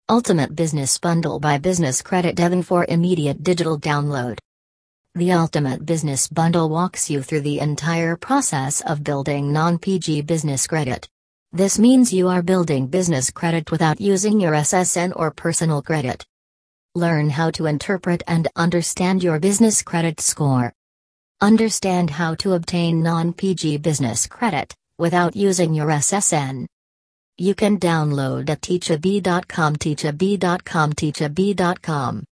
Ultimate Business Bundle by Business Credit Devon for immediate digital download. The Ultimate Business Bundle walks you through the entire process of building non-PG business credit. This means you are building business credit without using your SSN or personal credit. Learn how to interpret and understand your business credit score. Understand how to obtain non-PG business credit without using your SSN. You can download at teachabee.com.